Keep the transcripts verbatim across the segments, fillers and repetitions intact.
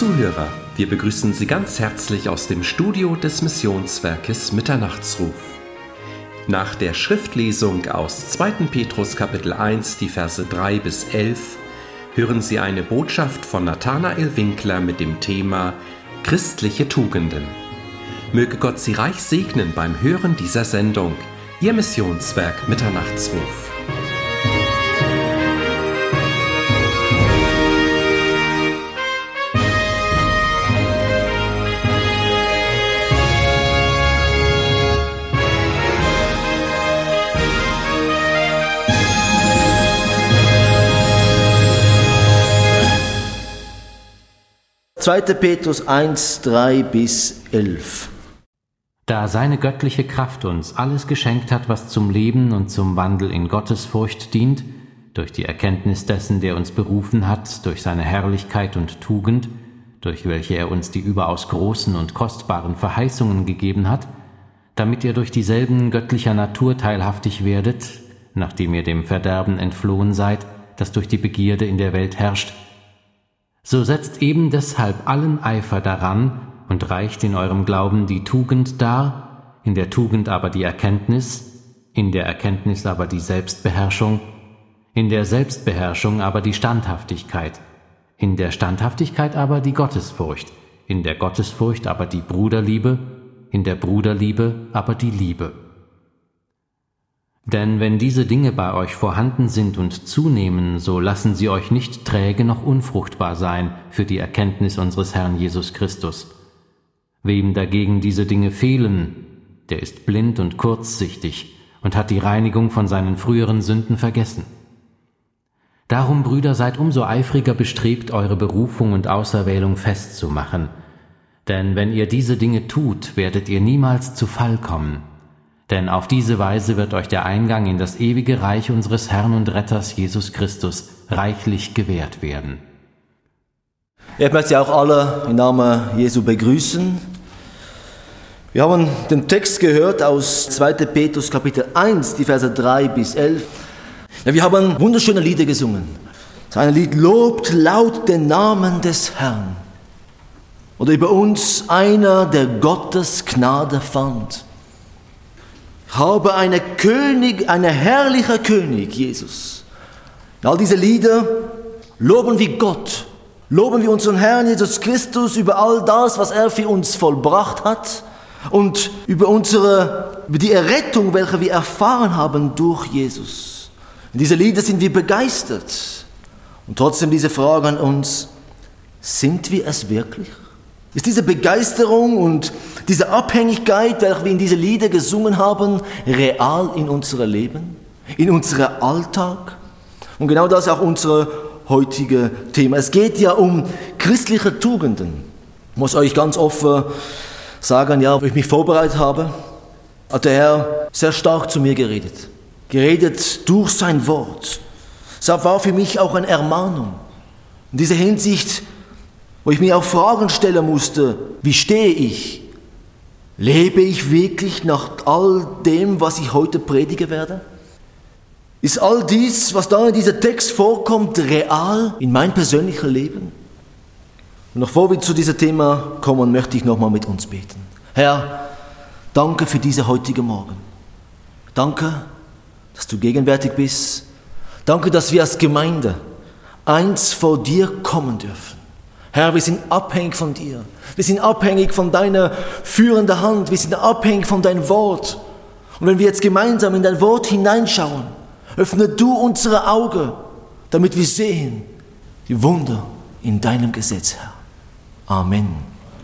Zuhörer, wir begrüßen Sie ganz herzlich aus dem Studio des Missionswerkes Mitternachtsruf. Nach der Schriftlesung aus zweiten Petrus Kapitel eins, die Verse drei bis elf, hören Sie eine Botschaft von Nathanael Winkler mit dem Thema Christliche Tugenden. Möge Gott Sie reich segnen beim Hören dieser Sendung. Ihr Missionswerk Mitternachtsruf. zweiter Petrus eins, drei bis elf. Da seine göttliche Kraft uns alles geschenkt hat, was zum Leben und zum Wandel in Gottesfurcht dient, durch die Erkenntnis dessen, der uns berufen hat, durch seine Herrlichkeit und Tugend, durch welche er uns die überaus großen und kostbaren Verheißungen gegeben hat, damit ihr durch dieselben göttlicher Natur teilhaftig werdet, nachdem ihr dem Verderben entflohen seid, das durch die Begierde in der Welt herrscht. So setzt eben deshalb allen Eifer daran und reicht in eurem Glauben die Tugend dar, in der Tugend aber die Erkenntnis, in der Erkenntnis aber die Selbstbeherrschung, in der Selbstbeherrschung aber die Standhaftigkeit, in der Standhaftigkeit aber die Gottesfurcht, in der Gottesfurcht aber die Bruderliebe, in der Bruderliebe aber die Liebe. Denn wenn diese Dinge bei euch vorhanden sind und zunehmen, so lassen sie euch nicht träge noch unfruchtbar sein für die Erkenntnis unseres Herrn Jesus Christus. Wem dagegen diese Dinge fehlen, der ist blind und kurzsichtig und hat die Reinigung von seinen früheren Sünden vergessen. Darum, Brüder, seid umso eifriger bestrebt, eure Berufung und Auserwählung festzumachen. Denn wenn ihr diese Dinge tut, werdet ihr niemals zu Fall kommen. Denn auf diese Weise wird euch der Eingang in das ewige Reich unseres Herrn und Retters Jesus Christus reichlich gewährt werden. Ich möchte Sie auch alle im Namen Jesu begrüßen. Wir haben den Text gehört aus zweiter Petrus Kapitel eins, die Verse drei bis elf. Ja, wir haben wunderschöne Lieder gesungen. Sein Lied lobt laut den Namen des Herrn. Oder über uns einer, der Gottes Gnade fand. Habe eine König, ein herrlicher König, Jesus. All diese Lieder loben wir Gott, loben wir unseren Herrn Jesus Christus über all das, was er für uns vollbracht hat und über unsere, über die Errettung, welche wir erfahren haben durch Jesus. In diese Lieder sind wir begeistert. Und trotzdem diese Frage an uns, sind wir es wirklich? Ist diese Begeisterung und diese Abhängigkeit, welche wir in diese Lieder gesungen haben, real in unserem Leben, in unserem Alltag? Und genau das ist auch unser heutiges Thema. Es geht ja um christliche Tugenden. Ich muss euch ganz offen sagen, ja, wo ich mich vorbereitet habe, hat der Herr sehr stark zu mir geredet. Geredet durch sein Wort. Es war für mich auch eine Ermahnung. In dieser Hinsicht, wo ich mir auch Fragen stellen musste, wie stehe ich? Lebe ich wirklich nach all dem, was ich heute predigen werde? Ist all dies, was da in diesem Text vorkommt, real in mein persönliches Leben? Und noch bevor wir zu diesem Thema kommen, möchte ich nochmal mit uns beten. Herr, danke für diesen heutigen Morgen. Danke, dass du gegenwärtig bist. Danke, dass wir als Gemeinde eins vor dir kommen dürfen. Herr, wir sind abhängig von dir. Wir sind abhängig von deiner führenden Hand. Wir sind abhängig von deinem Wort. Und wenn wir jetzt gemeinsam in dein Wort hineinschauen, öffne du unsere Augen, damit wir sehen die Wunder in deinem Gesetz, Herr. Amen.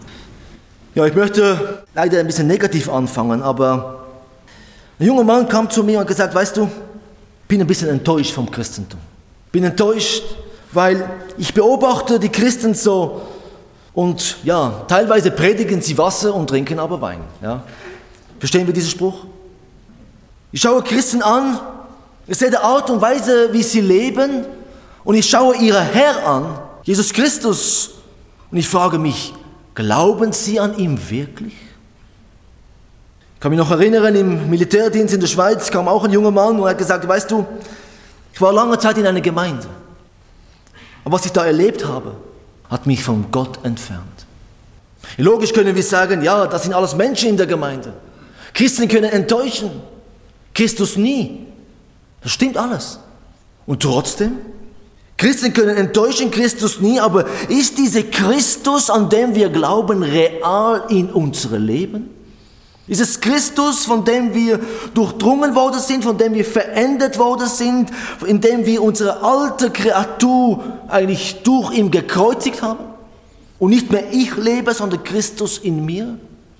Ja, ich möchte leider ein bisschen negativ anfangen, aber ein junger Mann kam zu mir und hat gesagt, weißt du, ich bin ein bisschen enttäuscht vom Christentum. Ich bin enttäuscht, weil ich beobachte die Christen so und ja, teilweise predigen sie Wasser und trinken aber Wein. Ja. Verstehen wir diesen Spruch? Ich schaue Christen an, ich sehe die Art und Weise, wie sie leben und ich schaue ihren Herr an, Jesus Christus, und ich frage mich, glauben sie an ihn wirklich? Ich kann mich noch erinnern, im Militärdienst in der Schweiz kam auch ein junger Mann und hat gesagt, weißt du, ich war lange Zeit in einer Gemeinde. Aber was ich da erlebt habe, hat mich von Gott entfernt. Logisch können wir sagen, ja, das sind alles Menschen in der Gemeinde. Christen können enttäuschen, Christus nie. Das stimmt alles. Und trotzdem, Christen können enttäuschen, Christus nie, aber ist dieser Christus, an dem wir glauben, real in unserem Leben? Ist es Christus, von dem wir durchdrungen worden sind, von dem wir verändert worden sind, in dem wir unsere alte Kreatur eigentlich durch ihn gekreuzigt haben? Und nicht mehr ich lebe, sondern Christus in mir?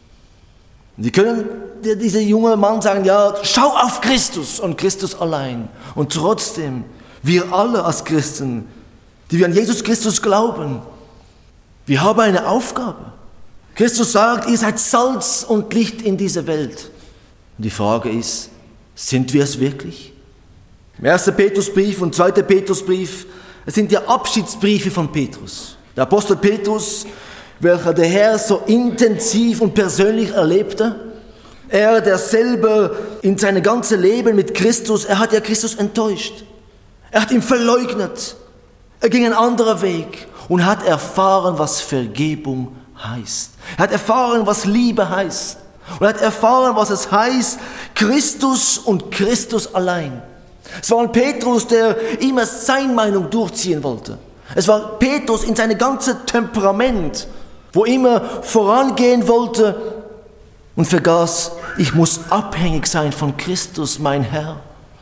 Sie können dieser junge Mann sagen, ja, schau auf Christus und Christus allein. Und trotzdem, wir alle als Christen, die wir an Jesus Christus glauben, wir haben eine Aufgabe. Christus sagt, ihr seid Salz und Licht in dieser Welt. Und die Frage ist, sind wir es wirklich? Im ersten Petrusbrief und zweiten Petrusbrief, es sind ja Abschiedsbriefe von Petrus. Der Apostel Petrus, welcher der Herr so intensiv und persönlich erlebte, er, der selber in seinem ganzen Leben mit Christus, er hat ja Christus enttäuscht. Er hat ihn verleugnet. Er ging einen anderen Weg und hat erfahren, was Vergebung heißt. Er hat erfahren, was Liebe heißt. Und er hat erfahren, was es heißt, Christus und Christus allein. Es war ein Petrus, der immer seine Meinung durchziehen wollte. Es war Petrus in seinem ganzen Temperament, wo immer vorangehen wollte und vergaß, ich muss abhängig sein von Christus, mein Herr.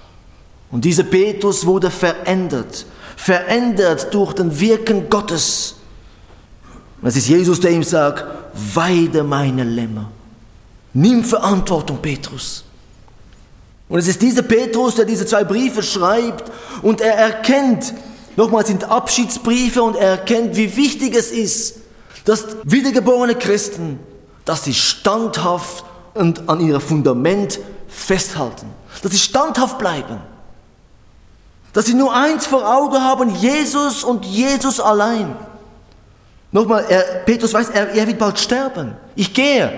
Und dieser Petrus wurde verändert, verändert durch den Wirken Gottes. Und es ist Jesus, der ihm sagt, weide meine Lämmer. Nimm Verantwortung, Petrus. Und es ist dieser Petrus, der diese zwei Briefe schreibt und er erkennt, nochmals sind Abschiedsbriefe und er erkennt, wie wichtig es ist, dass wiedergeborene Christen, dass sie standhaft und an ihrem Fundament festhalten. Dass sie standhaft bleiben. Dass sie nur eins vor Augen haben, Jesus und Jesus allein. Nochmal, er, Petrus weiß, er, er wird bald sterben. Ich gehe.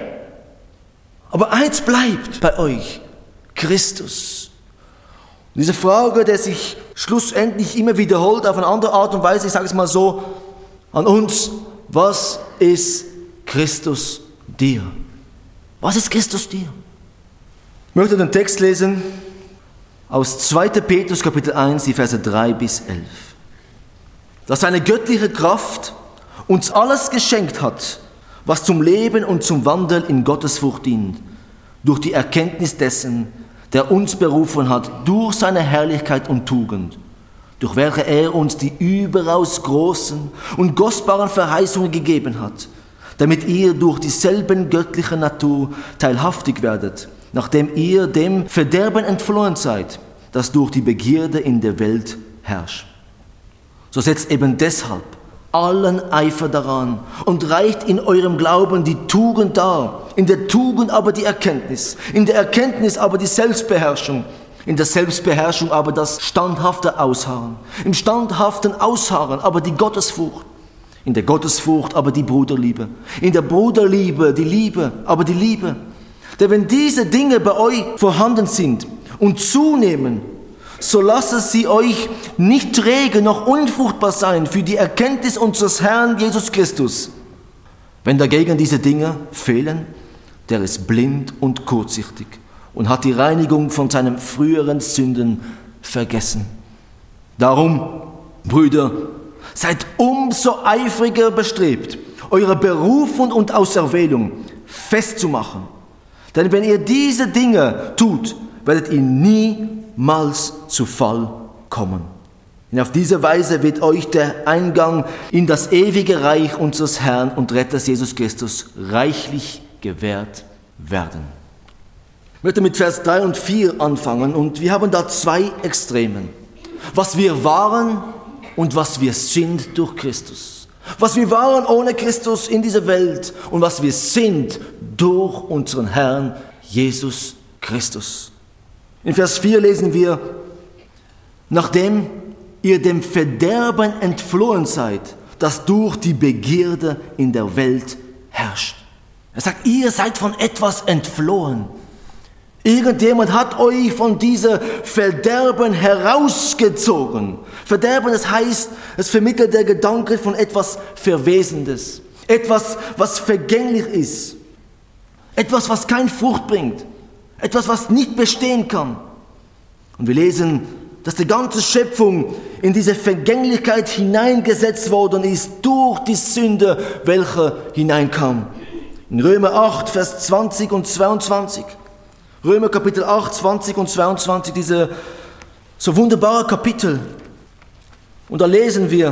Aber eins bleibt bei euch, Christus. Und diese Frage, die sich schlussendlich immer wiederholt, auf eine andere Art und Weise, ich sage es mal so, an uns, was ist Christus dir? Was ist Christus dir? Ich möchte den Text lesen aus zweiten Petrus Kapitel eins, die Verse drei bis elf. Dass seine göttliche Kraft uns alles geschenkt hat, was zum Leben und zum Wandel in Gottesfurcht dient, durch die Erkenntnis dessen, der uns berufen hat, durch seine Herrlichkeit und Tugend, durch welche er uns die überaus großen und kostbaren Verheißungen gegeben hat, damit ihr durch dieselben göttliche Natur teilhaftig werdet, nachdem ihr dem Verderben entflohen seid, das durch die Begierde in der Welt herrscht. So setzt eben deshalb allen Eifer daran und reicht in eurem Glauben die Tugend dar, in der Tugend aber die Erkenntnis, in der Erkenntnis aber die Selbstbeherrschung, in der Selbstbeherrschung aber das standhafte Ausharren, im standhaften Ausharren aber die Gottesfurcht, in der Gottesfurcht aber die Bruderliebe, in der Bruderliebe die Liebe, aber die Liebe. Denn wenn diese Dinge bei euch vorhanden sind und zunehmen, so lasst sie euch nicht träge noch unfruchtbar sein für die Erkenntnis unseres Herrn Jesus Christus. Wenn dagegen diese Dinge fehlen, der ist blind und kurzsichtig und hat die Reinigung von seinen früheren Sünden vergessen. Darum, Brüder, seid umso eifriger bestrebt, eure Berufung und Auserwählung festzumachen. Denn wenn ihr diese Dinge tut, werdet ihr niemals zu Fall kommen. Und auf diese Weise wird euch der Eingang in das ewige Reich unseres Herrn und Retters Jesus Christus reichlich gewährt werden. Ich möchte mit Vers drei und vier anfangen und wir haben da zwei Extremen. Was wir waren und was wir sind durch Christus. Was wir waren ohne Christus in dieser Welt und was wir sind durch unseren Herrn Jesus Christus. In Vers vier lesen wir, nachdem ihr dem Verderben entflohen seid, das durch die Begierde in der Welt herrscht. Er sagt, ihr seid von etwas entflohen. Irgendjemand hat euch von dieser Verderben herausgezogen. Verderben, das heißt, es vermittelt der Gedanke von etwas Verwesendes. Etwas, was vergänglich ist. Etwas, was keine Frucht bringt. Etwas, was nicht bestehen kann. Und wir lesen, dass die ganze Schöpfung in diese Vergänglichkeit hineingesetzt worden ist durch die Sünde, welche hineinkam. In Römer acht, Vers zwanzig und zweiundzwanzig. Römer Kapitel acht, zwanzig und zweiundzwanzig, diese so wunderbare Kapitel. Und da lesen wir,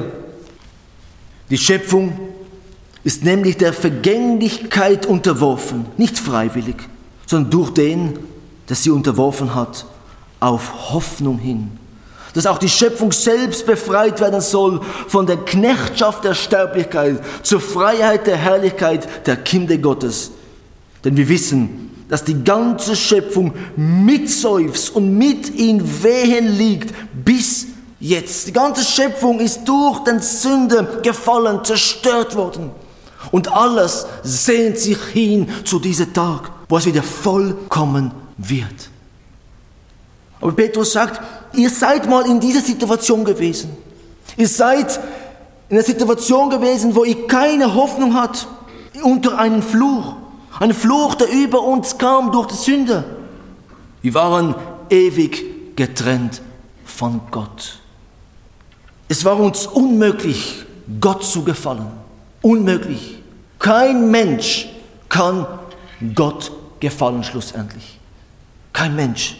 die Schöpfung ist nämlich der Vergänglichkeit unterworfen, nicht freiwillig, sondern durch den, der sie unterworfen hat, auf Hoffnung hin. Dass auch die Schöpfung selbst befreit werden soll von der Knechtschaft der Sterblichkeit zur Freiheit der Herrlichkeit der Kinder Gottes. Denn wir wissen, dass die ganze Schöpfung mitseufzt und mit in Wehen liegt bis jetzt. Die ganze Schöpfung ist durch den Sünde gefallen, zerstört worden. Und alles sehnt sich hin zu diesem Tag, wo es wieder vollkommen wird. Aber Petrus sagt, ihr seid mal in dieser Situation gewesen. Ihr seid in einer Situation gewesen, wo ihr keine Hoffnung habt, unter einem Fluch. Ein Fluch, der über uns kam durch die Sünde. Wir waren ewig getrennt von Gott. Es war uns unmöglich, Gott zu gefallen. Unmöglich. Kein Mensch kann Gott gefallen schlussendlich. Kein Mensch.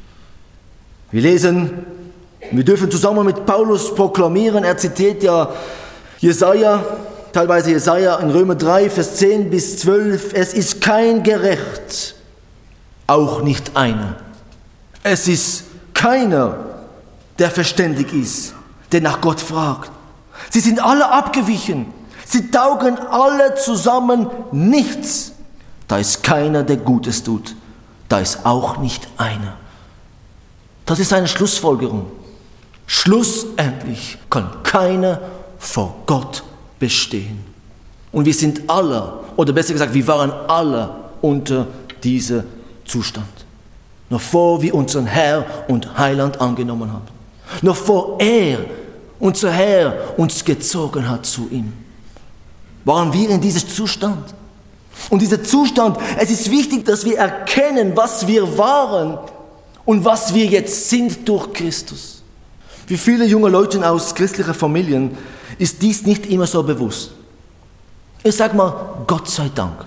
Wir lesen, wir dürfen zusammen mit Paulus proklamieren, er zitiert ja Jesaja, teilweise Jesaja in Römer drei, Vers zehn bis zwölf, es ist kein Gerecht, auch nicht einer. Es ist keiner, der verständig ist, der nach Gott fragt. Sie sind alle abgewichen, sie taugen alle zusammen nichts. Da ist keiner, der Gutes tut, da ist auch nicht einer. Das ist eine Schlussfolgerung. Schlussendlich kann keiner vor Gott bestehen. Und wir sind alle, oder besser gesagt, wir waren alle unter diesem Zustand. Noch vor wir unseren Herr und Heiland angenommen haben. Noch vor er, unser Herr, uns gezogen hat zu ihm. Waren wir in diesem Zustand. Und dieser Zustand, es ist wichtig, dass wir erkennen, was wir waren und was wir jetzt sind durch Christus. Für viele junge Leute aus christlichen Familien ist dies nicht immer so bewusst. Ich sage mal, Gott sei Dank.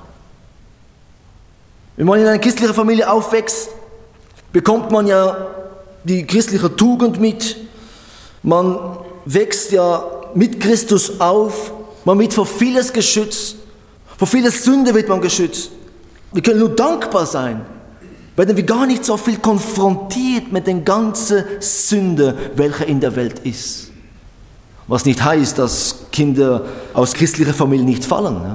Wenn man in einer christlichen Familie aufwächst, bekommt man ja die christliche Tugend mit. Man wächst ja mit Christus auf. Man wird vor vieles geschützt. Vor vieles Sünde wird man geschützt. Wir können nur dankbar sein, werden wir gar nicht so viel konfrontiert mit der ganzen Sünde, welche in der Welt ist. Was nicht heißt, dass Kinder aus christlicher Familie nicht fallen. Ja?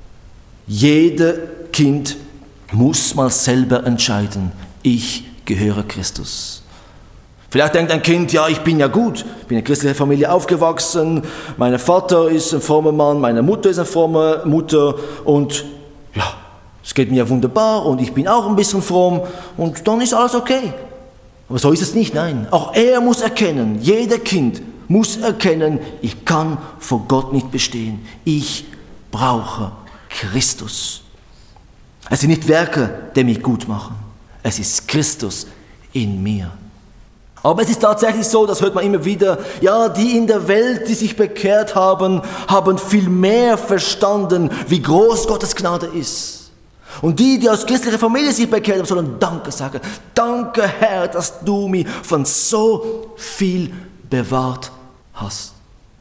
Jeder Kind muss mal selber entscheiden, ich gehöre Christus. Vielleicht denkt ein Kind, ja, ich bin ja gut, ich bin in einer christlichen Familie aufgewachsen, mein Vater ist ein frommer Mann, meine Mutter ist eine fromme Mutter und ja, es geht mir wunderbar und ich bin auch ein bisschen fromm und dann ist alles okay. Aber so ist es nicht, nein. Auch er muss erkennen, jeder Kind muss erkennen, ich kann vor Gott nicht bestehen. Ich brauche Christus. Es sind nicht Werke, die mich gut machen. Es ist Christus in mir. Aber es ist tatsächlich so, das hört man immer wieder, ja, die in der Welt, die sich bekehrt haben, haben viel mehr verstanden, wie groß Gottes Gnade ist. Und die, die aus christlicher Familie sich bekehrt haben, sollen Danke sagen. Danke, Herr, dass du mich von so viel bewahrt hast.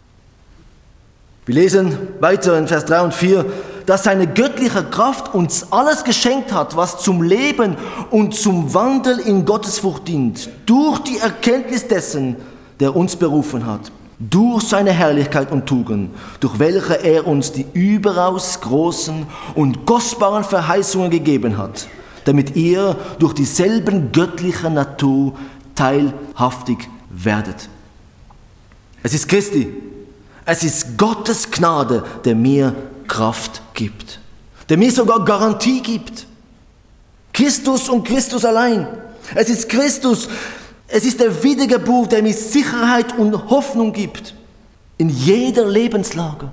Wir lesen weiter in Vers drei und vier, dass seine göttliche Kraft uns alles geschenkt hat, was zum Leben und zum Wandel in Gottesfurcht dient, durch die Erkenntnis dessen, der uns berufen hat, durch seine Herrlichkeit und Tugend, durch welche er uns die überaus großen und kostbaren Verheißungen gegeben hat, damit ihr durch dieselben göttliche Natur teilhaftig werdet. Es ist Christi, es ist Gottes Gnade, der mir Kraft gibt, der mir sogar Garantie gibt. Christus und Christus allein. Es ist Christus, es ist der Wiedergeburt, der mir Sicherheit und Hoffnung gibt. In jeder Lebenslage.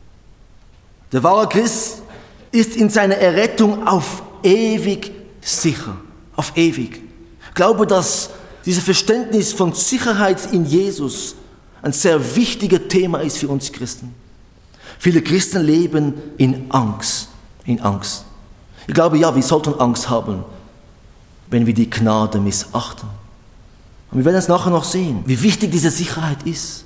Der wahre Christ ist in seiner Errettung auf ewig sicher. Auf ewig. Ich glaube, dass dieses Verständnis von Sicherheit in Jesus ein sehr wichtiges Thema ist für uns Christen. Viele Christen leben in Angst. In Angst. Ich glaube, ja, wir sollten Angst haben, wenn wir die Gnade missachten. Und wir werden es nachher noch sehen, wie wichtig diese Sicherheit ist.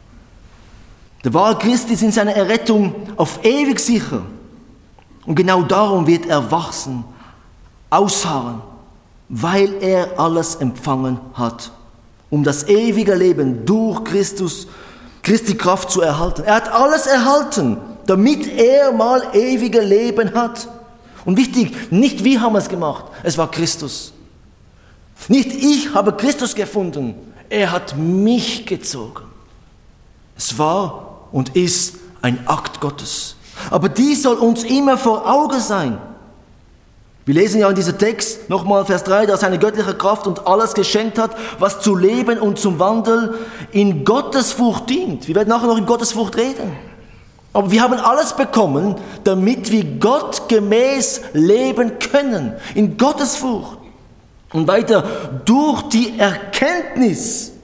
Der wahre Christ ist in seiner Errettung auf ewig sicher. Und genau darum wird er wachsen, ausharren, weil er alles empfangen hat, um das ewige Leben durch Christus, Christi Kraft zu erhalten. Er hat alles erhalten, damit er mal ewige Leben hat. Und wichtig, nicht wir haben es gemacht, es war Christus. Nicht ich habe Christus gefunden, er hat mich gezogen. Es war und ist ein Akt Gottes. Aber dies soll uns immer vor Augen sein. Wir lesen ja in diesem Text, nochmal Vers drei, dass seine göttliche Kraft uns alles geschenkt hat, was zu Leben und zum Wandel in Gottesfurcht dient. Wir werden nachher noch in Gottesfurcht reden. Aber wir haben alles bekommen, damit wir Gott gemäß leben können. In Gottesfurcht. Und weiter, durch die Erkenntnis.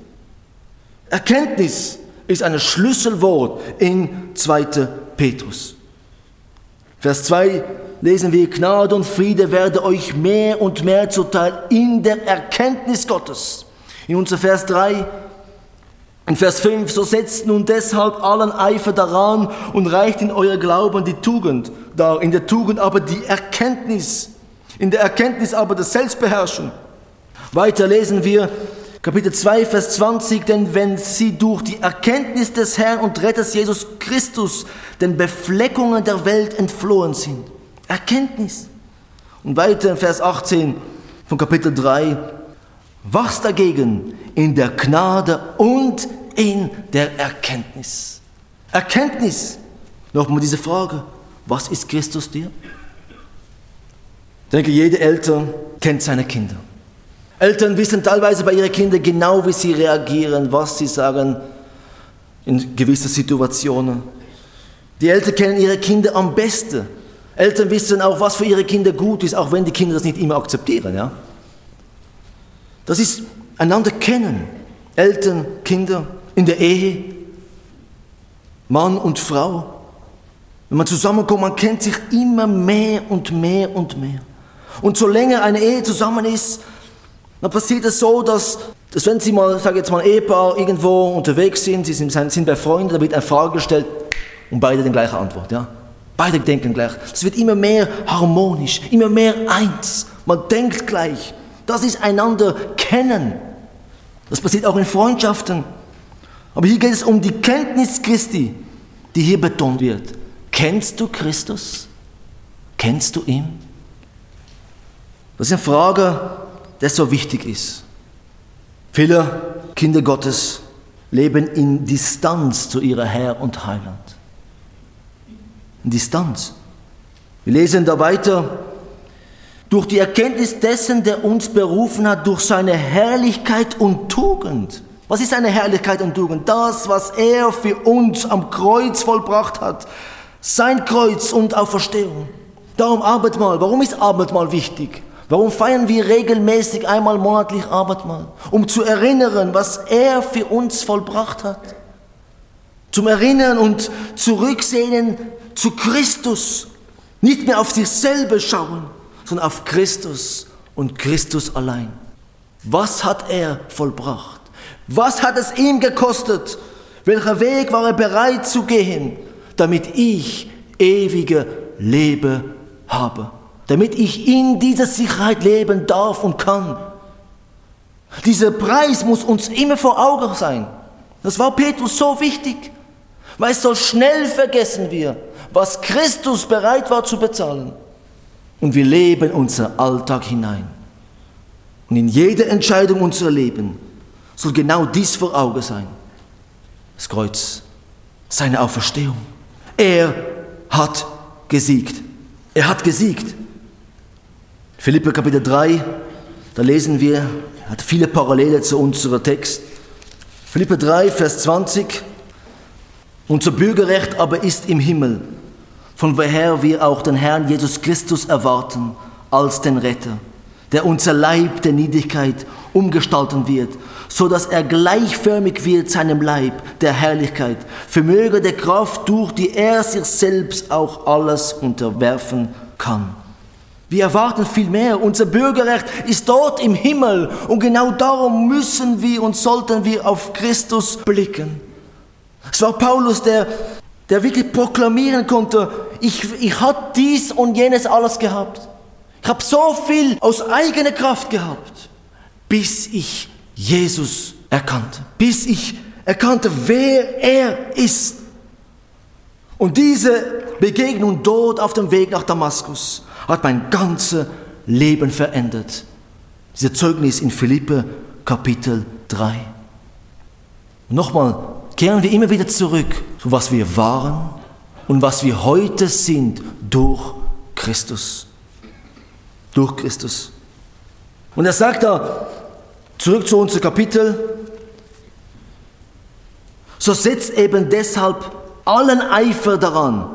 Erkenntnis ist ein Schlüsselwort in zweiten Petrus. Vers zwei lesen wir, Gnade und Friede werde euch mehr und mehr zuteil in der Erkenntnis Gottes. In unser Vers drei, in Vers fünf, so setzt nun deshalb allen Eifer daran und reicht in euer Glauben die Tugend dar, in der Tugend aber die Erkenntnis, in der Erkenntnis aber die Selbstbeherrschung. Weiter lesen wir, Kapitel zwei, Vers zwanzig, denn wenn sie durch die Erkenntnis des Herrn und Retters Jesus Christus den Befleckungen der Welt entflohen sind. Erkenntnis. Und weiter in Vers achtzehn von Kapitel drei, wachst dagegen in der Gnade und in der Erkenntnis. Erkenntnis. Nochmal diese Frage, was ist Christus dir? Ich denke, jede Eltern kennt seine Kinder. Eltern wissen teilweise bei ihren Kindern genau, wie sie reagieren, was sie sagen in gewissen Situationen. Die Eltern kennen ihre Kinder am besten. Eltern wissen auch, was für ihre Kinder gut ist, auch wenn die Kinder das nicht immer akzeptieren. Ja? Das ist einander kennen. Eltern, Kinder, in der Ehe, Mann und Frau. Wenn man zusammenkommt, man kennt sich immer mehr und mehr und mehr. Und so länger eine Ehe zusammen ist, dann passiert es so, dass, dass wenn Sie mal, sage jetzt mal, ein Ehepaar irgendwo unterwegs sind, Sie sind, sind bei Freunden, da wird eine Frage gestellt und beide die gleiche Antwort. Ja? Beide denken gleich. Es wird immer mehr harmonisch, immer mehr eins. Man denkt gleich. Das ist einander kennen. Das passiert auch in Freundschaften. Aber hier geht es um die Kenntnis Christi, die hier betont wird. Kennst du Christus? Kennst du ihn? Das ist eine Frage, die so wichtig ist. Viele Kinder Gottes leben in Distanz zu ihrem Herr und Heiland. In Distanz. Wir lesen da weiter. Durch die Erkenntnis dessen, der uns berufen hat, durch seine Herrlichkeit und Tugend. Was ist seine Herrlichkeit und Tugend? Das, was er für uns am Kreuz vollbracht hat. Sein Kreuz und Auferstehung. Darum Abendmahl. Warum ist Abendmahl wichtig? Warum feiern wir regelmäßig einmal monatlich Abendmahl? Um zu erinnern, was er für uns vollbracht hat. Zum Erinnern und Zurücksehnen zu Christus. Nicht mehr auf sich selber schauen, sondern auf Christus und Christus allein. Was hat er vollbracht? Was hat es ihm gekostet? Welcher Weg war er bereit zu gehen, damit ich ewige Leben habe? Damit ich in dieser Sicherheit leben darf und kann. Dieser Preis muss uns immer vor Augen sein. Das war Petrus so wichtig, weil so schnell vergessen wir, was Christus bereit war zu bezahlen. Und wir leben unseren Alltag hinein. Und in jeder Entscheidung unserer Leben soll genau dies vor Augen sein. Das Kreuz, seine Auferstehung. Er hat gesiegt. Er hat gesiegt. Philipper Kapitel drei, da lesen wir, hat viele Parallele zu unserem Text. Philipper drei, Vers zwanzig. Unser Bürgerrecht aber ist im Himmel, von woher wir auch den Herrn Jesus Christus erwarten als den Retter, der unser Leib der Niedrigkeit umgestalten wird, so dass er gleichförmig wird seinem Leib der Herrlichkeit, vermöge der Kraft, durch die er sich selbst auch alles unterwerfen kann. Wir erwarten viel mehr. Unser Bürgerrecht ist dort im Himmel und genau darum müssen wir und sollten wir auf Christus blicken. Es war Paulus, der, der wirklich proklamieren konnte, ich, ich habe dies und jenes alles gehabt. Ich habe so viel aus eigener Kraft gehabt, bis ich Jesus erkannte, bis ich erkannte, wer er ist. Und diese Begegnung dort auf dem Weg nach Damaskus hat mein ganzes Leben verändert. Dieses Zeugnis in Philipper Kapitel drei. Nochmal, kehren wir immer wieder zurück zu was wir waren und was wir heute sind durch Christus. Durch Christus. Und er sagt da, zurück zu unserem Kapitel, so setzt eben deshalb allen Eifer daran.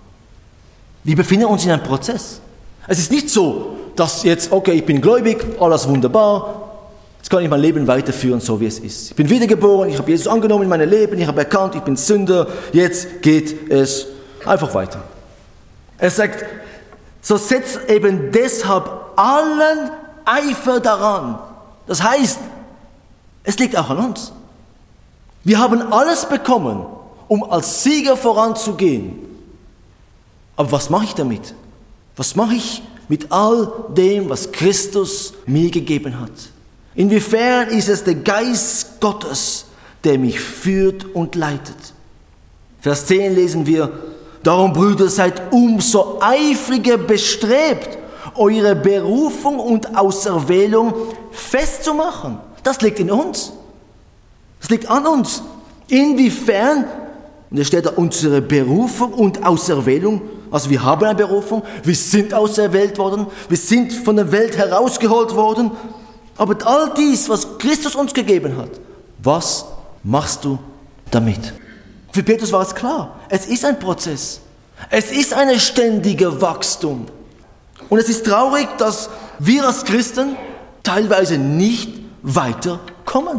Wir befinden uns in einem Prozess. Es ist nicht so, dass jetzt, okay, ich bin gläubig, alles wunderbar, jetzt kann ich mein Leben weiterführen, so wie es ist. Ich bin wiedergeboren, ich habe Jesus angenommen in meinem Leben, ich habe erkannt, ich bin Sünder, jetzt geht es einfach weiter. Er sagt, so setzt eben deshalb allen Eifer daran. Das heißt, es liegt auch an uns. Wir haben alles bekommen, um als Sieger voranzugehen. Aber was mache ich damit? Was mache ich mit all dem, was Christus mir gegeben hat? Inwiefern ist es der Geist Gottes, der mich führt und leitet? Vers zehn lesen wir, darum, Brüder, seid umso eifriger bestrebt, eure Berufung und Auserwählung festzumachen. Das liegt in uns. Das liegt an uns. Inwiefern, und da steht da unsere Berufung und Auserwählung, also wir haben eine Berufung, wir sind auserwählt worden, wir sind von der Welt herausgeholt worden, aber all dies, was Christus uns gegeben hat, was machst du damit? Für Petrus war es klar, es ist ein Prozess, es ist ein ständiges Wachstum. Und es ist traurig, dass wir als Christen teilweise nicht weiterkommen.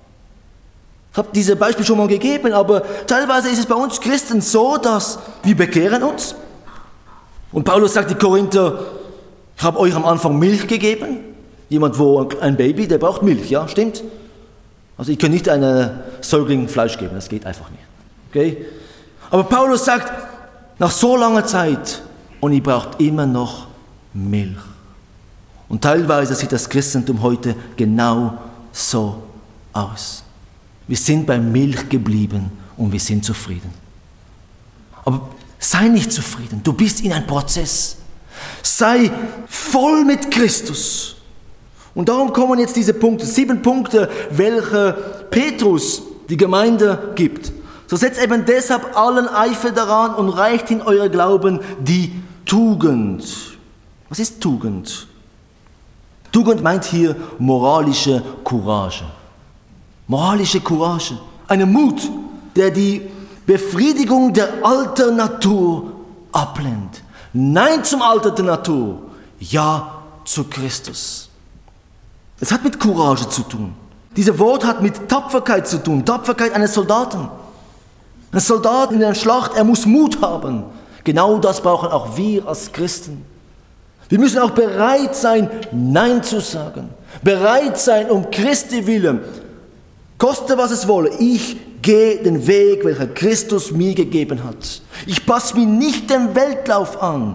Ich habe diese Beispiele schon mal gegeben, aber teilweise ist es bei uns Christen so, dass wir bekehren uns. Und Paulus sagt die Korinther, ich habe euch am Anfang Milch gegeben. Jemand, wo ein Baby, der braucht Milch, ja, stimmt? Also ich kann nicht einem Säugling Fleisch geben, das geht einfach nicht. Okay? Aber Paulus sagt, nach so langer Zeit, und ihr braucht immer noch Milch. Und teilweise sieht das Christentum heute genau so aus. Wir sind bei Milch geblieben und wir sind zufrieden. Aber sei nicht zufrieden, du bist in einem Prozess. Sei voll mit Christus. Und darum kommen jetzt diese Punkte, sieben Punkte, welche Petrus die Gemeinde gibt. So setzt eben deshalb allen Eifer daran und reicht in euer Glauben die Tugend. Was ist Tugend? Tugend meint hier moralische Courage. Moralische Courage. Ein Mut, der die Befriedigung der alten Natur ablehnt. Nein zum alten Natur, ja zu Christus. Es hat mit Courage zu tun. Dieses Wort hat mit Tapferkeit zu tun. Tapferkeit eines Soldaten. Ein Soldat in einer Schlacht, er muss Mut haben. Genau das brauchen auch wir als Christen. Wir müssen auch bereit sein, Nein zu sagen. Bereit sein, um Christi willen. Koste, was es wolle. Ich gehe den Weg, welchen Christus mir gegeben hat. Ich passe mich nicht dem Weltlauf an.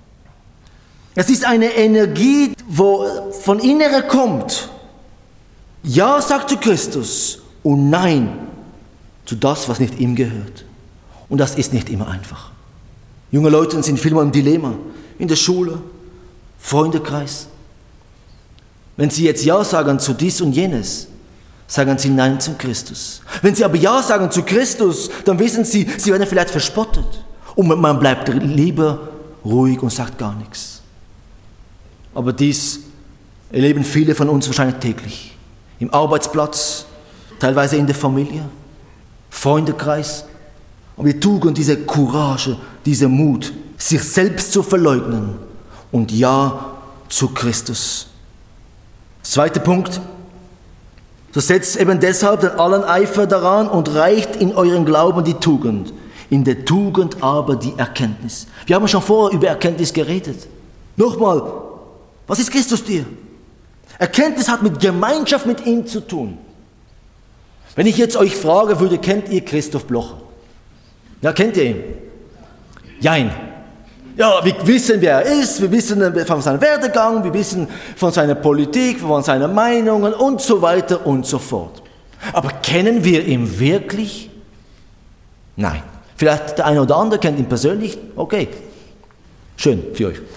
Es ist eine Energie, wo von innen kommt. Ja, sagt zu Christus und Nein zu das, was nicht ihm gehört. Und das ist nicht immer einfach. Junge Leute sind vielmal im Dilemma. In der Schule, Freundekreis. Wenn sie jetzt Ja sagen zu dies und jenes, sagen sie Nein zu Christus. Wenn sie aber Ja sagen zu Christus, dann wissen sie, sie werden vielleicht verspottet. Und man bleibt lieber ruhig und sagt gar nichts. aber dies erleben viele von uns wahrscheinlich täglich. Im Arbeitsplatz, teilweise in der Familie, Freundekreis. Und wir Tugend, diese Courage, dieser Mut, sich selbst zu verleugnen und Ja zu Christus. Zweiter Punkt. So setzt eben deshalb den allen Eifer daran und reicht in euren Glauben die Tugend. In der Tugend aber die Erkenntnis. Wir haben schon vorher über Erkenntnis geredet. Nochmal, was ist Christus dir? Erkenntnis hat mit Gemeinschaft mit ihm zu tun. Wenn ich jetzt euch frage würde, kennt ihr Christoph Blocher? Ja, kennt ihr ihn? Jein. Ja, wir wissen, wer er ist, wir wissen von seinem Werdegang, wir wissen von seiner Politik, von seinen Meinungen und so weiter und so fort. Aber kennen wir ihn wirklich? Nein. Vielleicht der eine oder andere kennt ihn persönlich, okay. Schön für euch.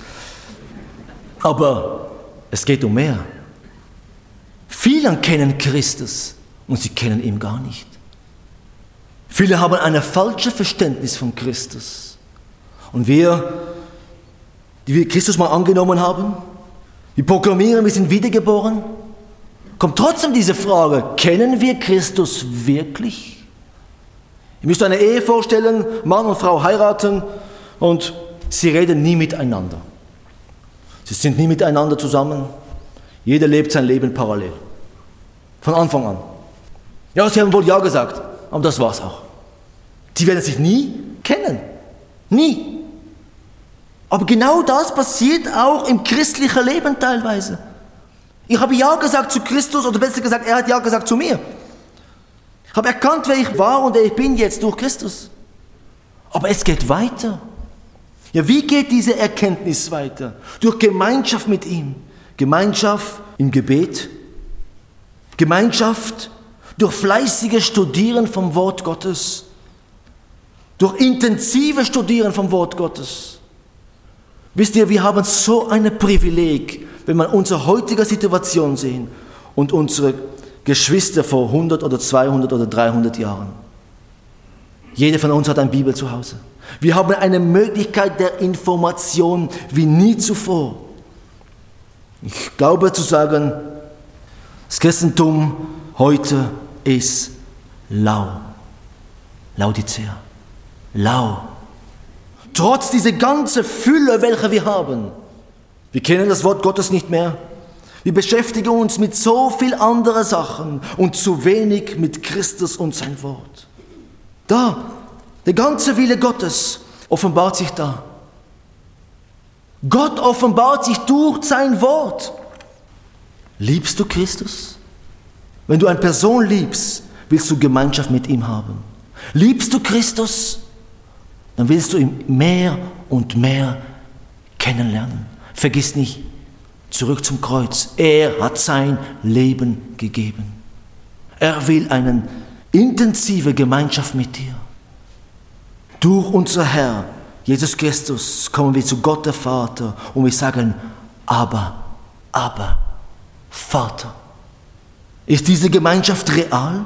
Aber es geht um mehr. Viele kennen Christus und sie kennen ihn gar nicht. Viele haben ein falsches Verständnis von Christus. Und wir, die wir Christus mal angenommen haben, wir proklamieren, wir sind wiedergeboren, kommt trotzdem diese Frage, kennen wir Christus wirklich? Ihr müsst eine Ehe vorstellen, Mann und Frau heiraten und sie reden nie miteinander. Sie sind nie miteinander zusammen. Jeder lebt sein Leben parallel. Von Anfang an. Ja, sie haben wohl Ja gesagt, aber das war's auch. Sie werden sich nie kennen. Nie. Aber genau das passiert auch im christlichen Leben teilweise. Ich habe Ja gesagt zu Christus, oder besser gesagt, er hat Ja gesagt zu mir. Ich habe erkannt, wer ich war und wer ich bin jetzt durch Christus. Aber es geht weiter. Ja, wie geht diese Erkenntnis weiter? Durch Gemeinschaft mit ihm. Gemeinschaft im Gebet. Gemeinschaft durch fleißiges Studieren vom Wort Gottes. Durch intensives Studieren vom Wort Gottes. Wisst ihr, wir haben so ein Privileg, wenn wir unsere heutige Situation sehen und unsere Geschwister vor hundert oder zweihundert oder dreihundert Jahren. Jeder von uns hat eine Bibel zu Hause. Wir haben eine Möglichkeit der Information wie nie zuvor. Ich glaube zu sagen, das Christentum heute ist lau. Laodicea. Lau. Trotz dieser ganzen Fülle, welche wir haben. Wir kennen das Wort Gottes nicht mehr. Wir beschäftigen uns mit so viel anderen Sachen und zu wenig mit Christus und sein Wort. Da, der ganze Wille Gottes offenbart sich da. Gott offenbart sich durch sein Wort. Liebst du Christus? Wenn du eine Person liebst, willst du Gemeinschaft mit ihm haben. Liebst du Christus? Dann willst du ihn mehr und mehr kennenlernen. Vergiss nicht, zurück zum Kreuz. Er hat sein Leben gegeben. Er will eine intensive Gemeinschaft mit dir. Durch unser Herr, Jesus Christus, kommen wir zu Gott, der Vater, und wir sagen, aber, aber, Vater. Ist diese Gemeinschaft real?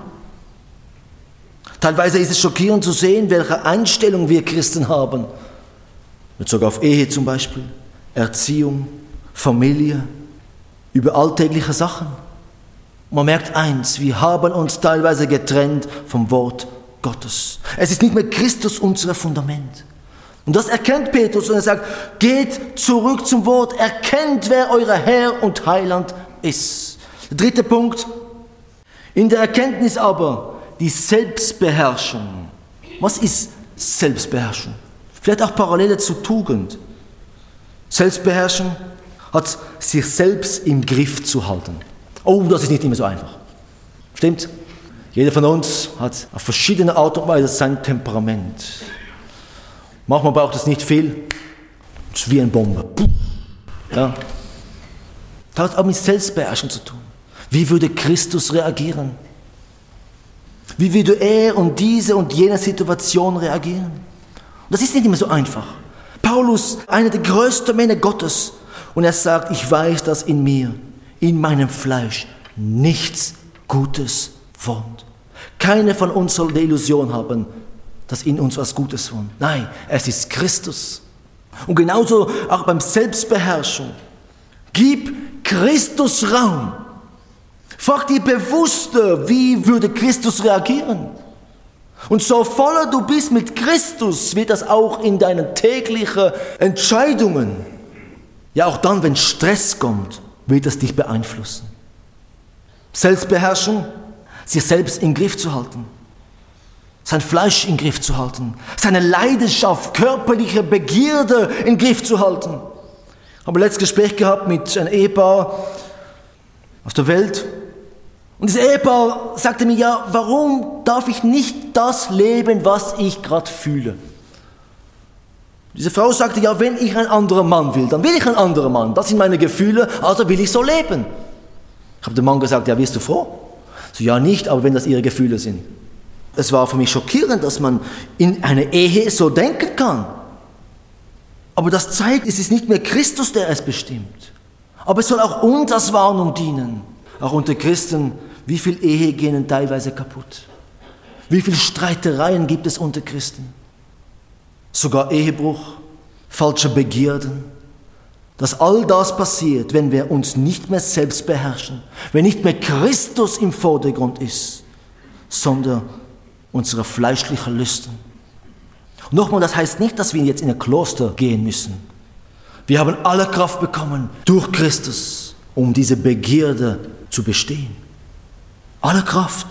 Teilweise ist es schockierend zu sehen, welche Einstellung wir Christen haben. Bezogen auf Ehe zum Beispiel, Erziehung, Familie, über alltägliche Sachen. Man merkt eins, wir haben uns teilweise getrennt vom Wort Gottes. Es ist nicht mehr Christus unser Fundament. Und das erkennt Petrus und er sagt, geht zurück zum Wort, erkennt, wer euer Herr und Heiland ist. Der dritte Punkt, in der Erkenntnis aber die Selbstbeherrschung. Was ist Selbstbeherrschung? Vielleicht auch Parallele zu Tugend. Selbstbeherrschung hat sich selbst im Griff zu halten. Oh, das ist nicht immer so einfach. Stimmt? Jeder von uns hat auf verschiedene Art und Weise sein Temperament. Manchmal braucht es nicht viel. Es ist wie eine Bombe. Ja. Das hat auch mit Selbstbeherrschung zu tun. Wie würde Christus reagieren? Wie würde er und diese und jene Situation reagieren? Und das ist nicht immer so einfach. Paulus, einer der größten Männer Gottes, und er sagt, ich weiß, dass in mir, in meinem Fleisch, nichts Gutes wohnt. Keiner von uns soll die Illusion haben, dass in uns was Gutes wohnt. Nein, es ist Christus. Und genauso auch beim Selbstbeherrschung. Gib Christus Raum. Frag dich bewusster, wie würde Christus reagieren? Und so voller du bist mit Christus, wird das auch in deinen täglichen Entscheidungen, ja auch dann, wenn Stress kommt, wird das dich beeinflussen. Selbstbeherrschung, sich selbst im Griff zu halten, sein Fleisch im Griff zu halten, seine Leidenschaft, körperliche Begierde im Griff zu halten. Ich habe letztes Gespräch gehabt mit einem Ehepaar aus der Welt. Und dieses Ehepaar sagte mir, ja, warum darf ich nicht das leben, was ich gerade fühle? Diese Frau sagte, ja, wenn ich ein anderer Mann will, dann will ich ein anderer Mann. Das sind meine Gefühle, also will ich so leben. Ich habe dem Mann gesagt, ja, wirst du froh? So, ja, nicht, aber wenn das ihre Gefühle sind. Es war für mich schockierend, dass man in einer Ehe so denken kann. Aber das zeigt, es ist nicht mehr Christus, der es bestimmt. Aber es soll auch uns als Warnung dienen. Auch unter Christen, wie viele Ehen gehen teilweise kaputt? Wie viele Streitereien gibt es unter Christen? Sogar Ehebruch, falsche Begierden. Dass all das passiert, wenn wir uns nicht mehr selbst beherrschen, wenn nicht mehr Christus im Vordergrund ist, sondern unsere fleischlichen Lüsten. Und nochmal, das heißt nicht, dass wir jetzt in ein Kloster gehen müssen. Wir haben alle Kraft bekommen durch Christus, um diese Begierde zu bestehen. Alle Kraft.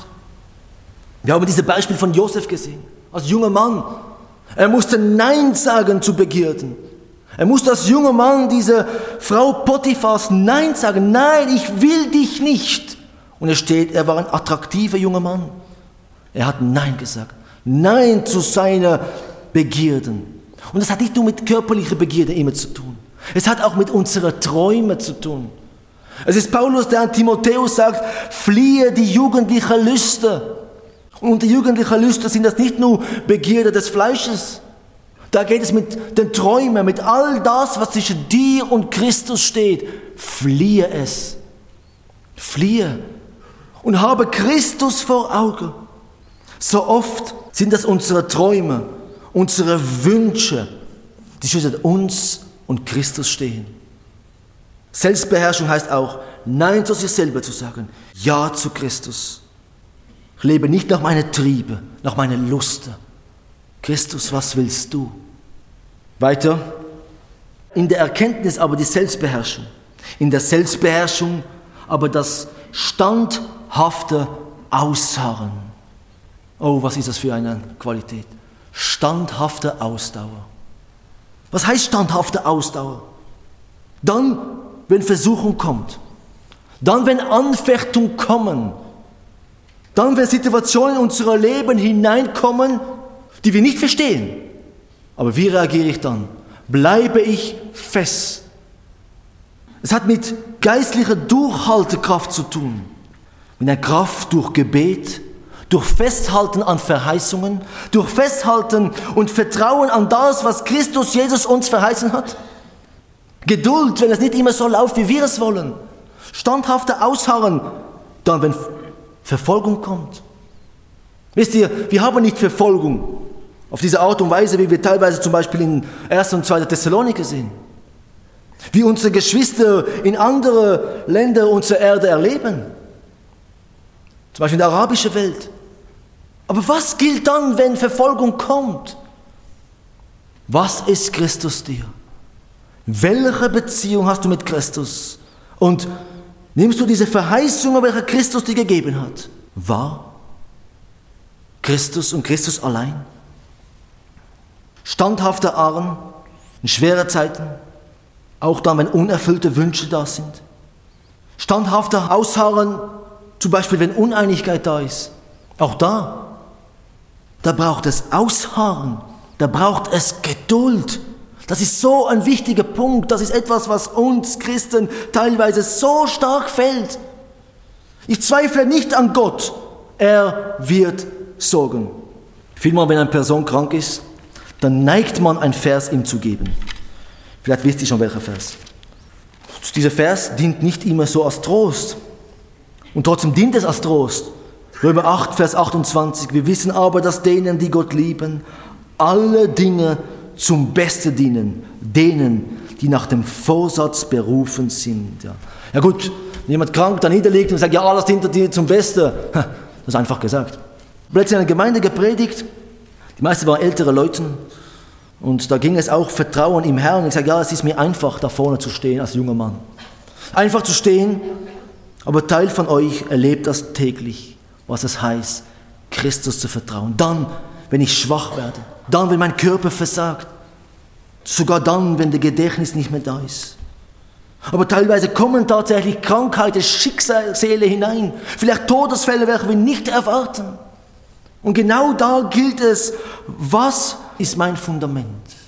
Wir haben dieses Beispiel von Josef gesehen, als junger Mann. Er musste Nein sagen zu Begierden. Er musste als junger Mann dieser Frau Potiphars Nein sagen. Nein, ich will dich nicht. Und es steht, er war ein attraktiver junger Mann. Er hat Nein gesagt. Nein zu seiner Begierden. Und das hat nicht nur mit körperlicher Begierde immer zu tun. Es hat auch mit unseren Träumen zu tun. Es ist Paulus, der an Timotheus sagt, fliehe die jugendlichen Lüste. Und unter jugendlichen Lüste sind das nicht nur Begierde des Fleisches. Da geht es mit den Träumen, mit all das, was zwischen dir und Christus steht. Fliehe es. Fliehe. Und habe Christus vor Augen. So oft sind das unsere Träume, unsere Wünsche, die zwischen uns und Christus stehen. Selbstbeherrschung heißt auch, Nein zu sich selber zu sagen, Ja zu Christus. Ich lebe nicht nach meinen Triebe, nach meinen Lusten. Christus, was willst du? Weiter, in der Erkenntnis aber die Selbstbeherrschung. In der Selbstbeherrschung aber das standhafte Ausharren. Oh, was ist das für eine Qualität? Standhafte Ausdauer. Was heißt standhafte Ausdauer? Dann, wenn Versuchung kommt. Dann, wenn Anfechtungen kommen. Dann, wenn Situationen in unser Leben hineinkommen, die wir nicht verstehen. Aber wie reagiere ich dann? Bleibe ich fest? Es hat mit geistlicher Durchhaltekraft zu tun. Mit einer Kraft durch Gebet, durch Festhalten an Verheißungen, durch Festhalten und Vertrauen an das, was Christus Jesus uns verheißen hat. Geduld, wenn es nicht immer so läuft, wie wir es wollen. Standhafte Ausharren, dann, wenn Verfolgung kommt. Wisst ihr, wir haben nicht Verfolgung auf diese Art und Weise, wie wir teilweise zum Beispiel in erster und zweiter Thessaloniker sehen. Wie unsere Geschwister in anderen Ländern unserer Erde erleben. Zum Beispiel in der arabischen Welt. Aber was gilt dann, wenn Verfolgung kommt? Was ist Christus dir? Welche Beziehung hast du mit Christus? Und nimmst du diese Verheißung, welche Christus dir gegeben hat, wahr? Christus und Christus allein? Standhafter Arm in schweren Zeiten, auch dann, wenn unerfüllte Wünsche da sind. Standhafter Ausharren, zum Beispiel, wenn Uneinigkeit da ist. Auch da, da braucht es Ausharren, da braucht es Geduld. Das ist so ein wichtiger Punkt, das ist etwas, was uns Christen teilweise so stark fällt. Ich zweifle nicht an Gott, er wird sorgen. Vielmehr, wenn eine Person krank ist, dann neigt man, einen Vers ihm zu geben. Vielleicht wisst ihr schon, welcher Vers. Dieser Vers dient nicht immer so als Trost. Und trotzdem dient es als Trost. Römer acht, Vers achtundzwanzig. Wir wissen aber, dass denen, die Gott lieben, alle Dinge zum Besten dienen. Denen, die nach dem Vorsatz berufen sind. Ja, ja gut, wenn jemand krank da niederliegt und sagt, ja, alles hinter dir zum Besten, das ist einfach gesagt. Plötzlich in einer Gemeinde gepredigt, die meisten waren ältere Leute und da ging es auch Vertrauen im Herrn. Ich sage, ja, es ist mir einfach, da vorne zu stehen als junger Mann. Einfach zu stehen, aber Teil von euch erlebt das täglich, was es heißt, Christus zu vertrauen. Dann, wenn ich schwach werde, dann, wenn mein Körper versagt, sogar dann, wenn der Gedächtnis nicht mehr da ist. Aber teilweise kommen tatsächlich Krankheiten, Schicksale hinein, vielleicht Todesfälle, welche wir nicht erwarten. Und genau da gilt es, was ist mein Fundament?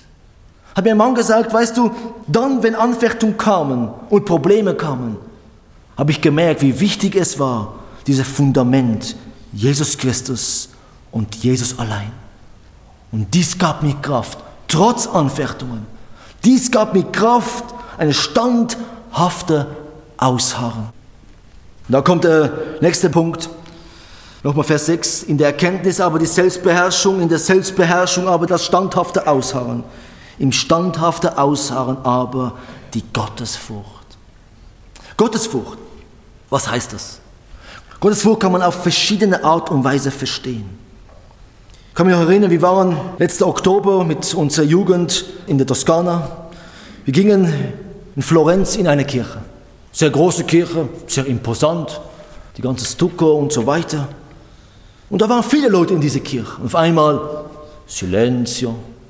Hat mir ein Mann gesagt, weißt du, dann, wenn Anfechtungen kamen und Probleme kamen, habe ich gemerkt, wie wichtig es war, dieses Fundament, Jesus Christus und Jesus allein. Und dies gab mir Kraft, trotz Anfechtungen. Dies gab mir Kraft, eine standhafte Ausharren. Da kommt der nächste Punkt. Nochmal Vers sechs. In der Erkenntnis aber die Selbstbeherrschung, in der Selbstbeherrschung aber das standhafte Ausharren. Im standhaften Ausharren aber die Gottesfurcht. Gottesfurcht, was heißt das? Gottesfurcht kann man auf verschiedene Art und Weise verstehen. Ich kann mich noch erinnern, wir waren letzten Oktober mit unserer Jugend in der Toskana. Wir gingen in Florenz in eine Kirche. Sehr große Kirche, sehr imposant, die ganze Stucco und so weiter. Und da waren viele Leute in dieser Kirche. Und auf einmal Silenzio,